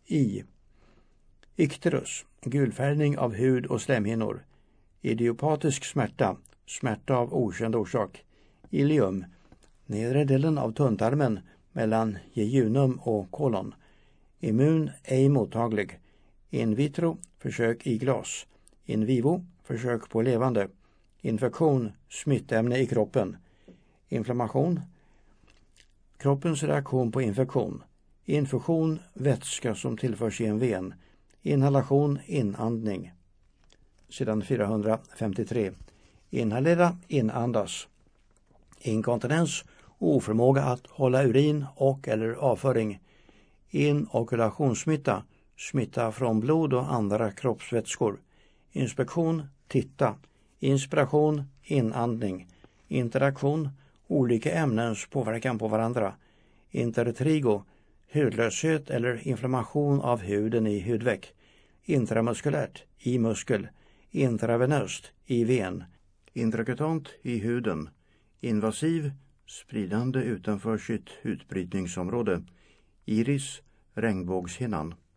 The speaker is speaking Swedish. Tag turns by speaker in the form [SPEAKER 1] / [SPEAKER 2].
[SPEAKER 1] I. Ikterus, gulfärgning av hud och slemhinnor. Idiopatisk smärta, smärta av okänd orsak. Ileum, nedre delen av tunntarmen mellan jejunum och kolon. Immun, ej mottaglig. In vitro, försök i glas. In vivo, försök på levande. Infektion, smittämne i kroppen. Inflammation, kroppens reaktion på infektion. Infusion, vätska som tillförs i en ven. Inhalation, inandning. Sidan 453. Inhalera, inandas. Inkontinens, oförmåga att hålla urin och eller avföring. Inokulationsmitta, smitta från blod och andra kroppsvätskor. Inspektion, titta. Inspiration, inandning. Interaktion, olika ämnens påverkan på varandra. Intertrigo, hudlöshet eller inflammation av huden i hudväck. Intramuskulärt, i muskel. Intravenöst, i ven. Intrakutant, i huden. Invasiv, spridande utanför sitt utbrytningsområde. Iris, regnbågshinnan.